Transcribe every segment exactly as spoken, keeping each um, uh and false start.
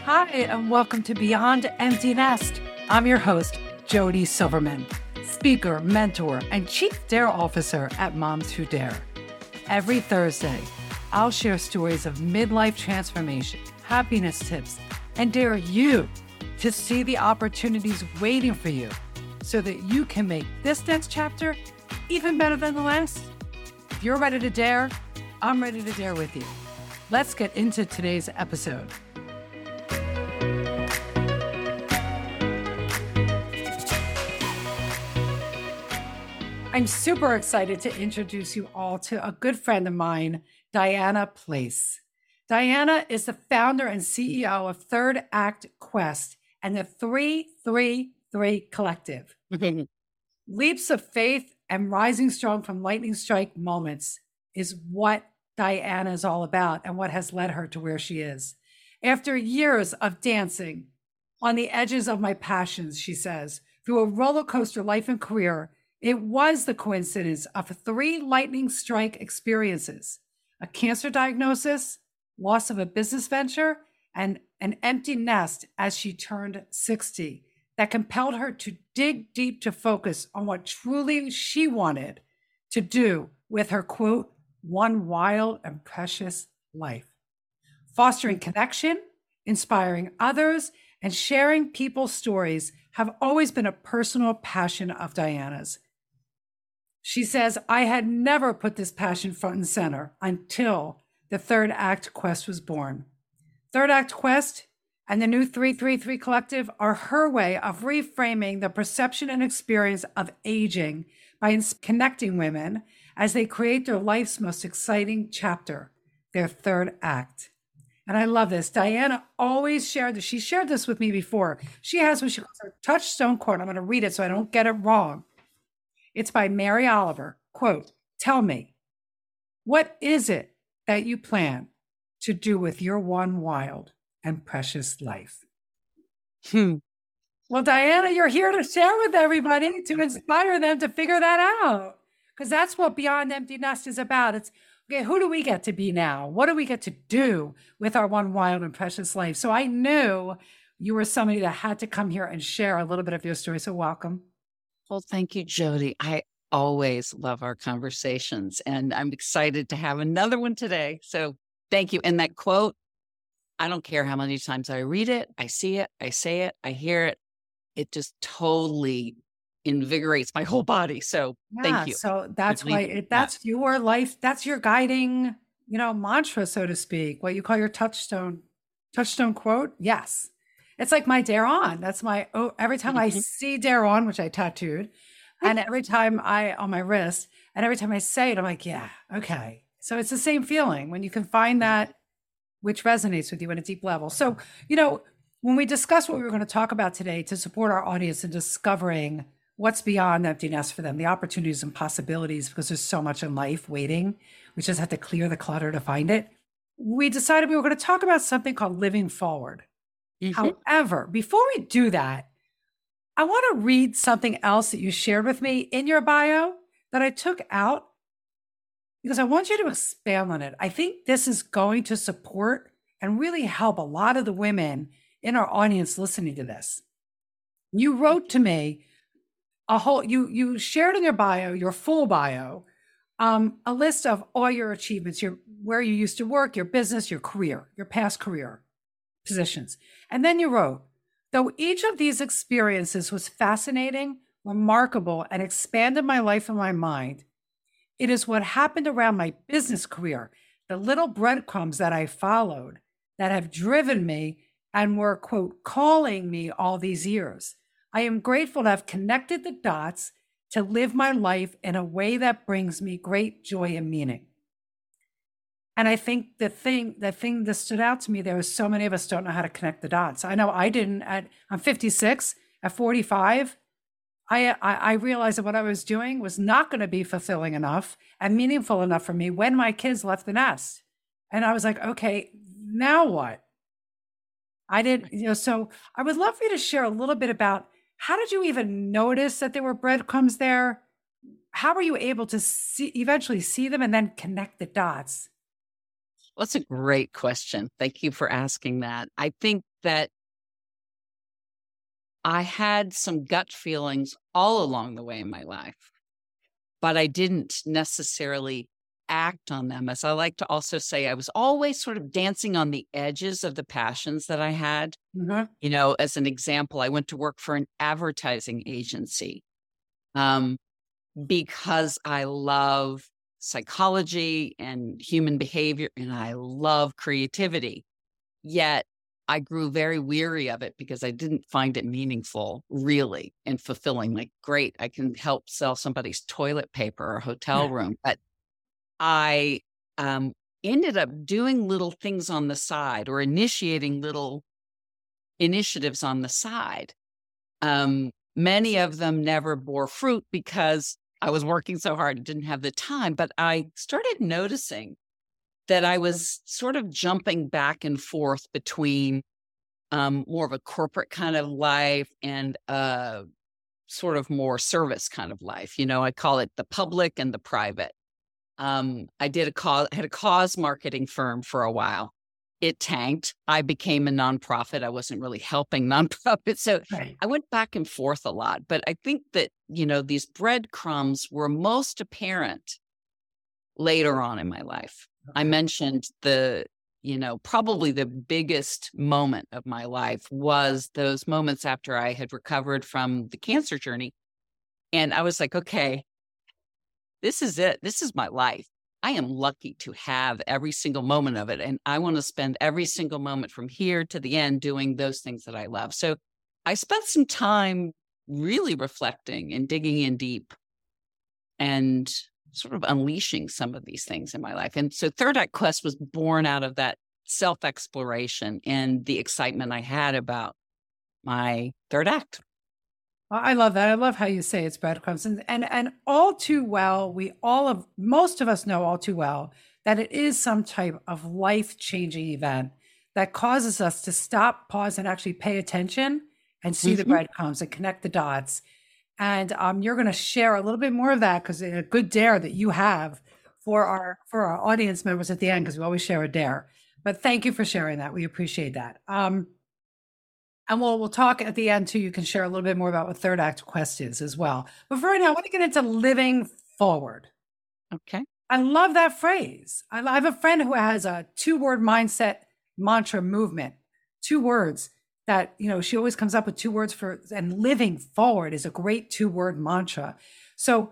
Hi, and welcome to Beyond Empty Nest. I'm your host, Jody Silverman, speaker, mentor, and Chief Dare Officer at Moms Who Dare. Every Thursday, I'll share stories of midlife transformation, happiness tips, and dare you to see the opportunities waiting for you so that you can make this next chapter even better than the last. If you're ready to dare, I'm ready to dare with you. Let's get into today's episode. I'm super excited to introduce you all to a good friend of mine, Diana Place. Diana is the founder and C E O of Third Act Quest and the three three three Collective. Leaps of faith and rising strong from lightning strike moments is what Diana is all about and what has led her to where she is. After years of dancing on the edges of my passions, she says, through a roller coaster life and career, it was the coincidence of three lightning strike experiences: a cancer diagnosis, loss of a business venture, and an empty nest as she turned sixty, that compelled her to dig deep to focus on what truly she wanted to do with her, quote, one wild and precious life. Fostering connection, inspiring others, and sharing people's stories have always been a personal passion of Diana's. She says, I had never put this passion front and center until the Third Act Quest was born. Third Act Quest and the new three three three Collective are her way of reframing the perception and experience of aging by connecting women as they create their life's most exciting chapter, their third act. And I love this. Diana always shared this. She shared this with me before. She has what she calls her touchstone quote. I'm going to read it so I don't get it wrong. It's by Mary Oliver. Quote, tell me, what is it that you plan to do with your one wild and precious life? Hmm. Well, Diana, you're here to share with everybody, to inspire them to figure that out. Because that's what Beyond Empty Nest is about. It's, okay, who do we get to be now? What do we get to do with our one wild and precious life? So I knew you were somebody that had to come here and share a little bit of your story. So welcome. Well, thank you, Jody. I always love our conversations, and I'm excited to have another one today. So thank you. And that quote, I don't care how many times I read it, I see it, I say it, I hear it. It just totally invigorates my whole body. So Yeah, thank you. so that's why it, that's that. Your life. That's your guiding, you know, mantra, so to speak, what you call your touchstone, touchstone quote. Yes. It's like my Dare On. That's my, oh, every time I see Dare On, which I tattooed, and every time I, on my wrist, and every time I say it, I'm like, yeah, okay. So it's the same feeling when you can find that which resonates with you at a deep level. So, you know, when we discuss what we were going to talk about today to support our audience in discovering what's beyond empty nest for them, the opportunities and possibilities, because there's so much in life waiting, we just have to clear the clutter to find it. We decided we were going to talk about something called living forward. Mm-hmm. However, before we do that, I want to read something else that you shared with me in your bio that I took out because I want you to expand on it. I think this is going to support and really help a lot of the women in our audience listening to this. You wrote to me a whole, you, you shared in your bio, your full bio, um, a list of all your achievements, your, where you used to work, your business, your career, your past career positions. And then you wrote, though each of these experiences was fascinating, remarkable, and expanded my life and my mind, it is what happened around my business career, the little breadcrumbs that I followed that have driven me and were, quote, calling me all these years. I am grateful to have connected the dots to live my life in a way that brings me great joy and meaning. And I think the thing, the thing that stood out to me, there was so many of us don't know how to connect the dots. I know I didn't. At, I'm fifty-six. At forty-five, I, I I realized that what I was doing was not going to be fulfilling enough and meaningful enough for me when my kids left the nest. And I was like, okay, now what? I did, you know. So I would love for you to share a little bit about how did you even notice that there were breadcrumbs there? How were you able to see, eventually see them and then connect the dots? Well, that's a great question. Thank you for asking that. I think that I had some gut feelings all along the way in my life, but I didn't necessarily act on them. As I like to also say, I was always sort of dancing on the edges of the passions that I had. Mhm. You know, as an example, I went to work for an advertising agency um, because I love psychology and human behavior, and I love creativity. Yet I grew very weary of it because I didn't find it meaningful, really, and fulfilling. Like, great, I can help sell somebody's toilet paper or hotel room. But I um, ended up doing little things on the side or initiating little initiatives on the side. Um, many of them never bore fruit because I was working so hard and didn't have the time. But I started noticing that I was sort of jumping back and forth between um, more of a corporate kind of life and a sort of more service kind of life. You know, I call it the public and the private. Um, I did a cause, had a cause marketing firm for a while. It tanked. I became a nonprofit. I wasn't really helping nonprofits. So Right. I went back and forth a lot. But I think that, you know, these breadcrumbs were most apparent later on in my life. I Okay. mentioned the, you know, probably the biggest moment of my life was those moments after I had recovered from the cancer journey. And I was like, okay, this is it. This is my life. I am lucky to have every single moment of it. And I want to spend every single moment from here to the end doing those things that I love. So I spent some time really reflecting and digging in deep and sort of unleashing some of these things in my life. And so Third Act Quest was born out of that self-exploration and the excitement I had about my third act. Well, I love that. I love how you say it's breadcrumbs. And and and all too well, we all of most of us know all too well that it is some type of life-changing event that causes us to stop, pause, and actually pay attention and see the Mm-hmm. breadcrumbs and connect the dots. And um, you're going to share a little bit more of that because a good dare that you have for our for our audience members at the end, because we always share a dare. But thank you for sharing that. We appreciate that. Um, and we'll we'll talk at the end too. You can share a little bit more about what Third Act Quest is as well. But for right now, I want to get into living forward. Okay. I love that phrase. I, I have a friend who has a two-word mindset mantra movement. Two words that, you know, she always comes up with two words for, and living forward is a great two-word mantra. So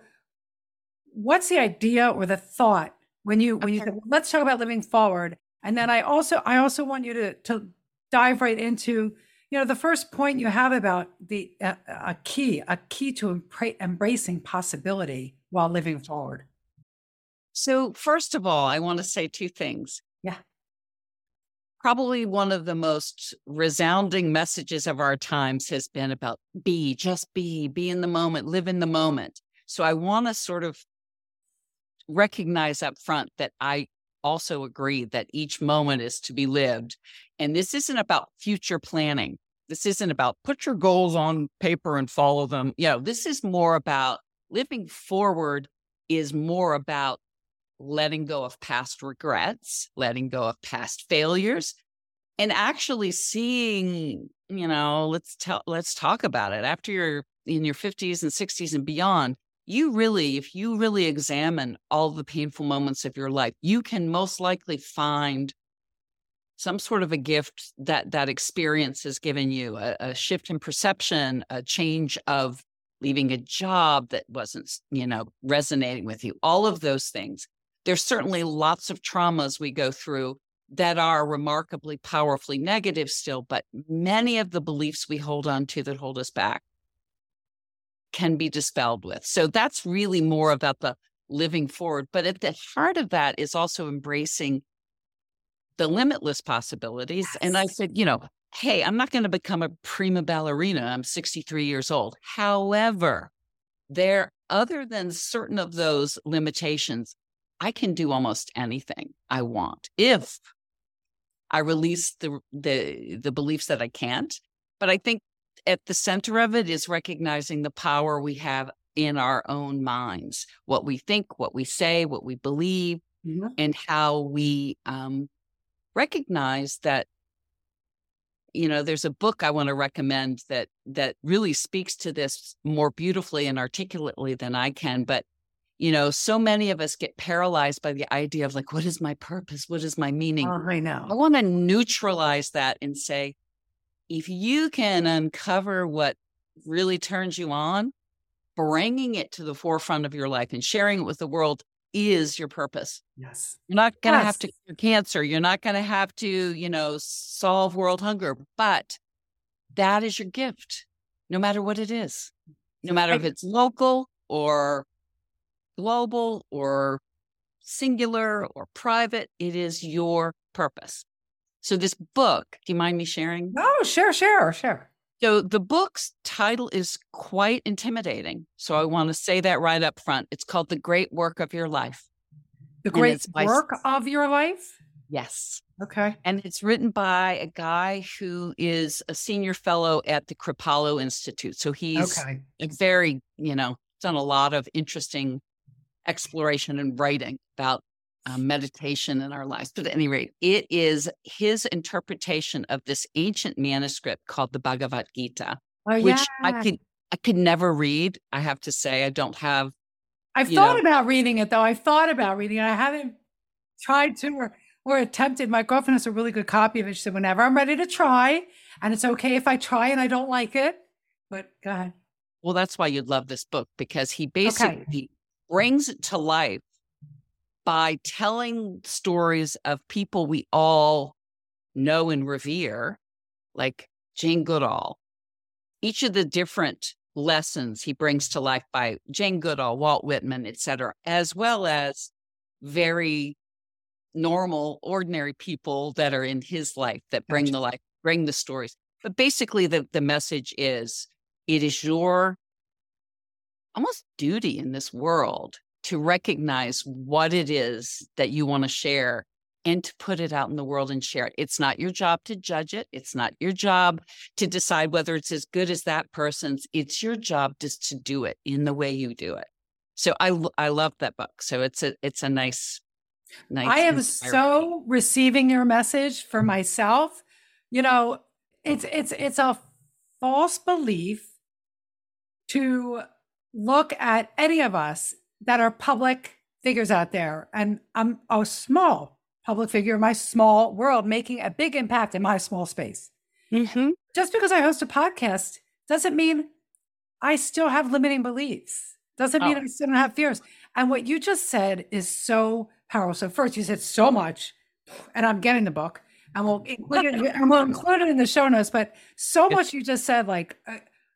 what's the idea or the thought when you when you Okay. say, let's talk about living forward? And then I also I also want you to to dive right into, you know, the first point you have about the uh, a key, a key to embra- embracing possibility while living forward. So first of all, I want to say two things. Yeah. Probably one of the most resounding messages of our times has been about be, just be, be in the moment, live in the moment. So I want to sort of recognize up front that I also agree that each moment is to be lived. And this isn't about future planning. This isn't about put your goals on paper and follow them. You know, this is more about living forward, is more about letting go of past regrets, letting go of past failures, and actually seeing, you know, let's tell, let's talk about it. After you're in your fifties and sixties and beyond, you really, if you really examine all the painful moments of your life, you can most likely find some sort of a gift that that experience has given you, a, a shift in perception, a change of leaving a job that wasn't, you know, resonating with you, all of those things. There's certainly lots of traumas we go through that are remarkably powerfully negative still, but many of the beliefs we hold on to that hold us back can be dispelled with. So that's really more about the living forward. But at the heart of that is also embracing the limitless possibilities. Yes. And I said, you know, hey, I'm not going to become a prima ballerina. I'm sixty-three years old. However, there, other than certain of those limitations, I can do almost anything I want if I release the the the beliefs that I can't. But I think at the center of it is recognizing the power we have in our own minds, what we think, what we say, what we believe, Mhm. and how we um, recognize that, you know, there's a book I want to recommend that that really speaks to this more beautifully and articulately than I can. But, you know, so many of us get paralyzed by the idea of like, what is my purpose? What is my meaning? Oh, I I know. want to neutralize that and say, if you can uncover what really turns you on, bringing it to the forefront of your life and sharing it with the world is your purpose. Yes. You're not going to have Yes. to cure cancer. You're not going to have to, you know, solve world hunger, but that is your gift, no matter what it is, no matter I- if it's local or global or singular or private, it is your purpose. So this book, do you mind me sharing? Oh, sure, sure, sure. So the book's title is quite intimidating. So I want to say that right up front. It's called The Great Work of Your Life. The And great it's by- work of your life. Yes. Okay. And it's written by a guy who is a senior fellow at the Kripalu Institute. So he's Okay. a very, you know, done a lot of interesting exploration and writing about um, meditation in our lives. But at any rate, it is his interpretation of this ancient manuscript called the Bhagavad Gita, Oh, which yeah. I could I could never read. I have to say, I don't have. I've you thought know- about reading it, though. I've thought about reading it. I haven't tried to or, or attempted. My girlfriend has a really good copy of it. She said, whenever I'm ready to try, and it's okay if I try and I don't like it. But go ahead. Well, that's why you'd love this book, because he basically brings it to life by telling stories of people we all know and revere, like Jane Goodall. Each of the different lessons he brings to life by Jane Goodall, Walt Whitman, et cetera, as well as very normal, ordinary people that are in his life that bring Gotcha. the life, bring the stories. But basically the, the message is, it is your almost duty in this world to recognize what it is that you want to share and to put it out in the world and share it. It's not your job to judge it. It's not your job to decide whether it's as good as that person's. It's your job just to do it in the way you do it. So I, I love that book. So it's a, it's a nice, nice. I am inspiring- so receiving your message for myself. You know, it's it's it's a false belief to look at any of us that are public figures out there. And I'm a small public figure in my small world, making a big impact in my small space. Mhm. Just because I host a podcast doesn't mean I still have limiting beliefs. Doesn't mean Oh. I still don't have fears. And what you just said is so powerful. So first you said so much, and I'm getting the book, and we'll include it, and we'll include it in the show notes. But so Yes. much you just said, like uh,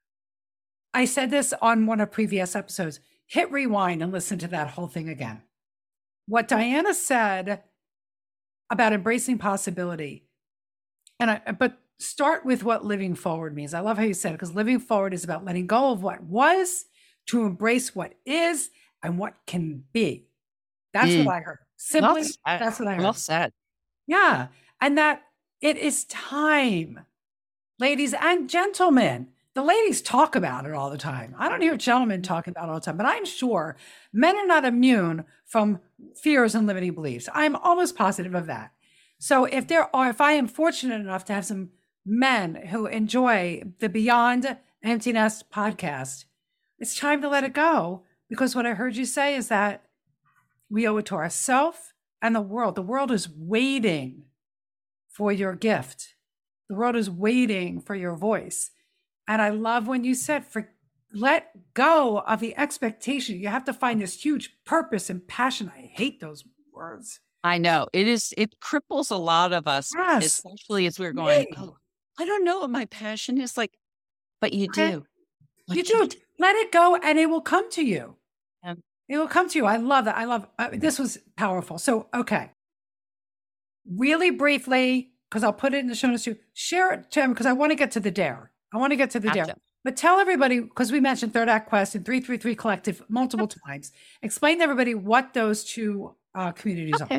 I said this on one of previous episodes. Hit rewind and listen to that whole thing again. What Diana said about embracing possibility, and I but start with what living forward means. I love how you said it, because living forward is about letting go of what was to embrace what is and what can be. That's Mm. what I heard. Simply, Well said. that's what I heard. Well said. Yeah. And that it is time, ladies and gentlemen. The ladies talk about it all the time. I don't hear gentlemen talking about it all the time, but I'm sure men are not immune from fears and limiting beliefs. I'm almost positive of that. So if there are, if I am fortunate enough to have some men who enjoy the Beyond Empty Nest podcast, it's time to let it go, because what I heard you say is that we owe it to ourselves and the world. The world is waiting for your gift. The world is waiting for your voice. And I love when you said, for, let go of the expectation. You have to find this huge purpose and passion. I hate those words. I know it is. It cripples a lot of us, Yes. especially as we're going, Me. oh, I don't know what my passion is like, but you Okay. do. You But do. Let it go and it will come to you. Yeah. It will come to you. I love that. I love uh, this was powerful. So, okay. Really briefly, because I'll put it in the show notes too, share it, Tim, because I want to get to the dare. I want to get to the dare. Gotcha. But tell everybody, because we mentioned Third Act Quest and three three three Collective multiple times. Explain to everybody what those two uh, communities Okay. are.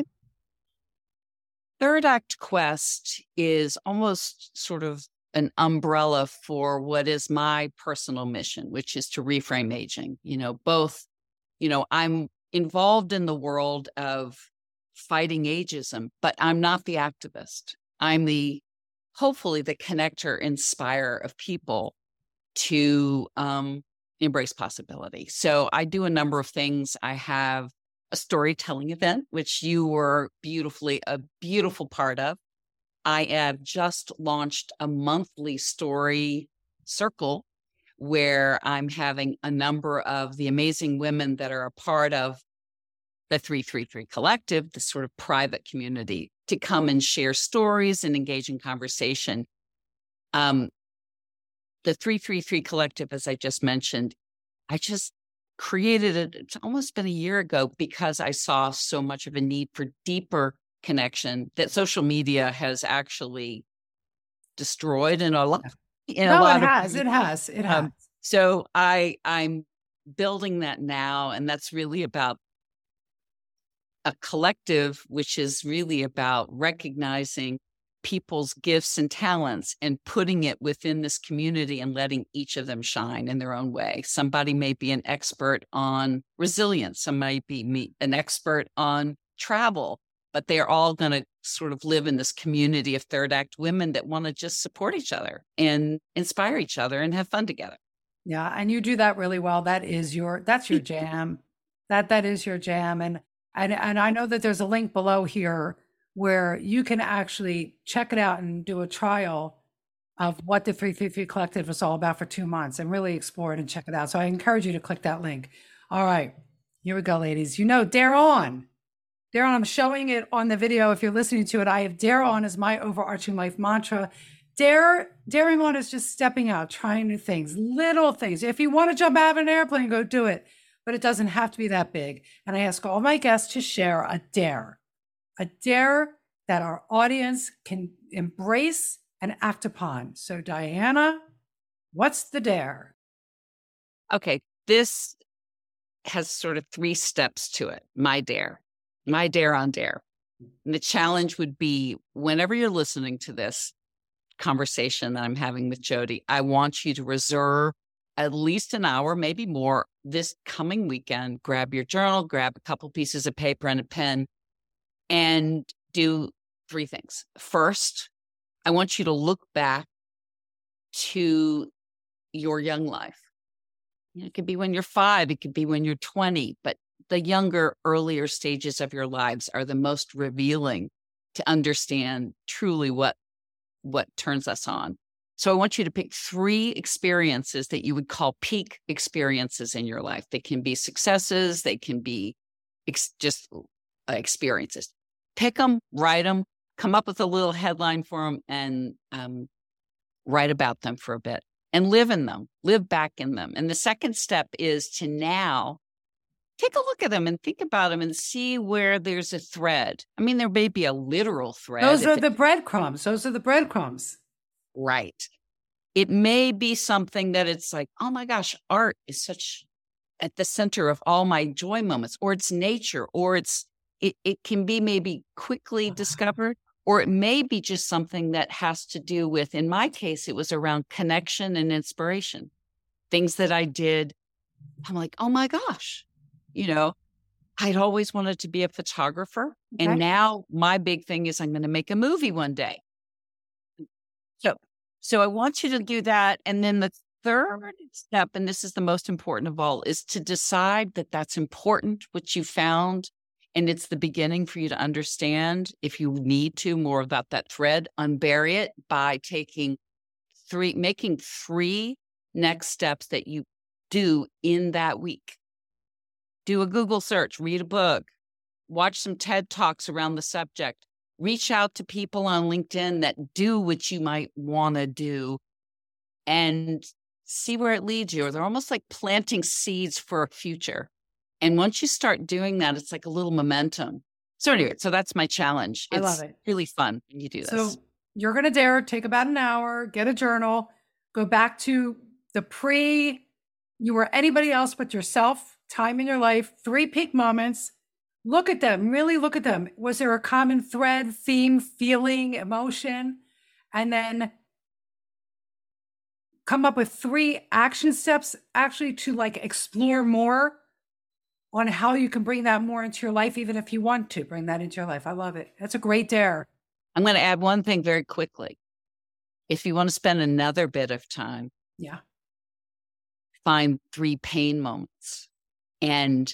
Third Act Quest is almost sort of an umbrella for what is my personal mission, which is to reframe aging. You know, both, you know, I'm involved in the world of fighting ageism, but I'm not the activist. I'm the, hopefully the connector, inspire of people to um, embrace possibility. So I do a number of things. I have a storytelling event, which you were beautifully, a beautiful part of. I have just launched a monthly story circle where I'm having a number of the amazing women that are a part of the three three three Collective, the sort of private community, to come and share stories and engage in conversation. Um, the three three three Collective, as I just mentioned, I just created it. It's almost been a year ago because I saw so much of a need for deeper connection that social media has actually destroyed in a lot. In no, a lot it of has. It has. It has. Um, so I I'm building that now, and that's really about a collective, which is really about recognizing people's gifts and talents and putting it within this community and letting each of them shine in their own way. Somebody may be an expert on resilience. Some might be me, an expert on travel, but they're all going to sort of live in this community of third act women that want to just support each other and inspire each other and have fun together. Yeah. And you do that really well. That is your, that's your jam. That, that is your jam. And, and, and I know that there's a link below here where you can actually check it out and do a trial of what the three three three Collective is all about for two months and really explore it and check it out. So I encourage you to click that link. All right, here we go, ladies. You know, Dare On. Dare On, I'm showing it on the video. If you're listening to it, I have Dare On as my overarching life mantra. Dare, daring on is just stepping out, trying new things, little things. If you want to jump out of an airplane, go do it. But it doesn't have to be that big. And I ask all my guests to share a dare. A dare that our audience can embrace and act upon. So Diana, what's the dare? Okay, this has sort of three steps to it. My dare, my dare on dare. And the challenge would be whenever you're listening to this conversation that I'm having with Jodi, I want you to reserve at least an hour, maybe more, this coming weekend. Grab your journal, grab a couple pieces of paper and a pen, and do three things. First, I want you to look back to your young life. It could be when you're five, it could be when you're twenty, but the younger, earlier stages of your lives are the most revealing to understand truly what, what turns us on. So I want you to pick three experiences that you would call peak experiences in your life. They can be successes, they can be ex- just uh, experiences. Pick them, write them, come up with a little headline for them, and um, write about them for a bit and live in them, live back in them. And the second step is to now take a look at them and think about them and see where there's a thread. I mean, there may be a literal thread. Those are the breadcrumbs. Those are the breadcrumbs. Right. It may be something that it's like, oh my gosh, art is such at the center of all my joy moments, or it's nature, or it's, it, it can be maybe quickly discovered, or it may be just something that has to do with, in my case, it was around connection and inspiration. Things that I did, I'm like, oh my gosh, you know, I'd always wanted to be a photographer. Okay. And now my big thing is I'm going to make a movie one day. So, so I want you to do that. And then the third step, and this is the most important of all, is to decide that that's important, what you found. And it's the beginning for you to understand, if you need to, more about that thread, unbury it by taking three, making three next steps that you do in that week. Do a Google search, read a book, watch some TED Talks around the subject, reach out to people on LinkedIn that do what you might want to do, and see where it leads you. Or they're almost like planting seeds for a future. And once you start doing that, it's like a little momentum. So anyway, so that's my challenge. It's I love it. Really fun when you do this. So you're going to dare, take about an hour, get a journal, go back to the pre, you were anybody else but yourself, time in your life, three peak moments. Look at them, really look at them. Was there a common thread, theme, feeling, emotion? And then come up with three action steps actually to like explore more on how you can bring that more into your life, even if you want to bring that into your life. I love it. That's a great dare. I'm going to add one thing very quickly. If you want to spend another bit of time, yeah, find three pain moments and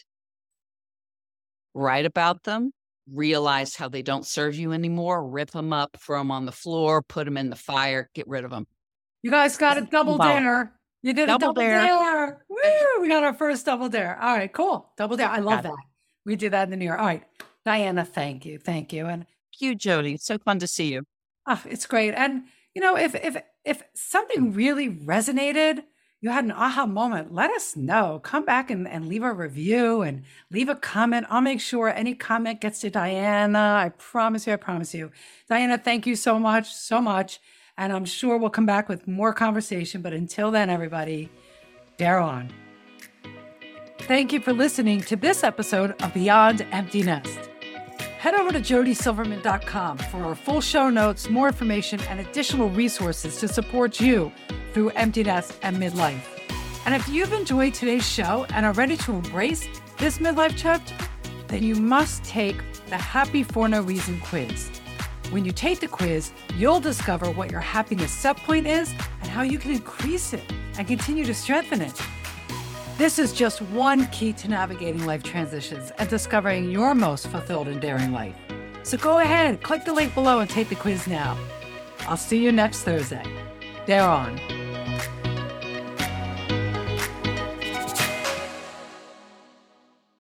write about them, realize how they don't serve you anymore, rip them up, throw them on the floor, put them in the fire, get rid of them. You guys got a double Wow. dare. You did Double a double dare. dare. Woo! We got our first double dare. All right, cool. Double dare. I love Got it. that. We do that in the New York. All right. Diana, thank you. Thank you. And Thank you, Jody. It's so fun to see you. oh, it's great. And you know, if if if something really resonated, you had an aha moment, let us know. Come back and, and leave a review and leave a comment. I'll make sure any comment gets to Diana. I promise you, I promise you. Diana, thank you so much, so much. And I'm sure we'll come back with more conversation. But until then, everybody, dare on. Thank you for listening to this episode of Beyond Empty Nest. Head over to jody silverman dot com for our full show notes, more information, and additional resources to support you through empty nest and midlife. And if you've enjoyed today's show and are ready to embrace this midlife chapter, then you must take the Happy for No Reason quiz. When you take the quiz, you'll discover what your happiness set point is and how you can increase it and continue to strengthen it. This is just one key to navigating life transitions and discovering your most fulfilled and daring life. So go ahead, click the link below and take the quiz now. I'll see you next Thursday. Dare on.